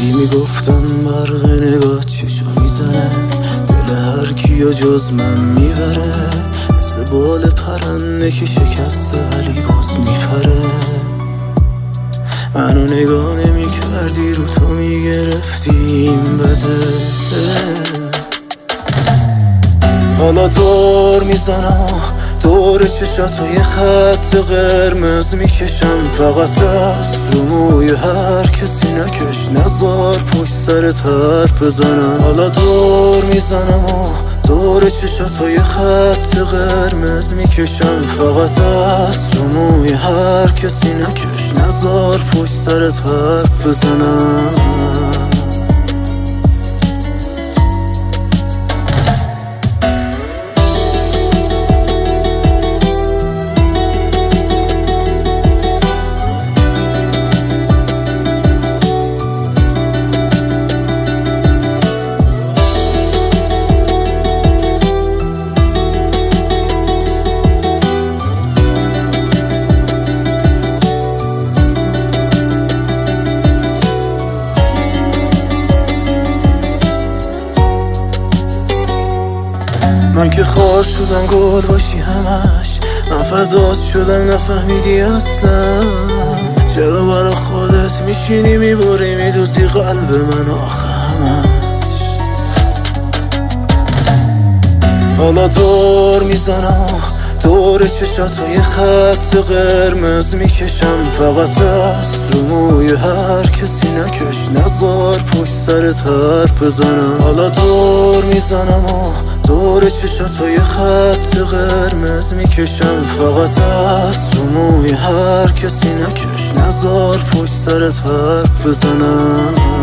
میگفتن برق نگاه چشو میزنه، دل هر کیو جز من میبره. مثل بال پرنده که شکسته ولی باز میپره. منو نگاه نمی کردی، رو تو میگرفتیم بده. حالا دور میزنم و دور چشاتو یه خط قرمز میکشم. فقط دست رو موی هر کسی نکش، نزار پشت سرت حرف بزنم. حالا دور میزنم و دور چشاتو یه خط قرمز میکشم. فقط دست رو موی هر کسی نکش، نزار پشت سرت حرف بزنم. من که خار شدم گل باشی همش، من فدات شدم نفهمیدی اصلا. چرا برا خودت میشینی میبری میدوزی قلب من آخه همش. حالا دور میزنم دور چشاتو یه خط قرمز میکشم. فقط دست رو موی هر کسی نکش، نزار پشت سرت حرف بزنم. حالا دور میزنم دور چشاتو یه خط قرمز میکشم. فقط دست رو موی هر کسی نکش، نزار پشت سرت حرف بزنم.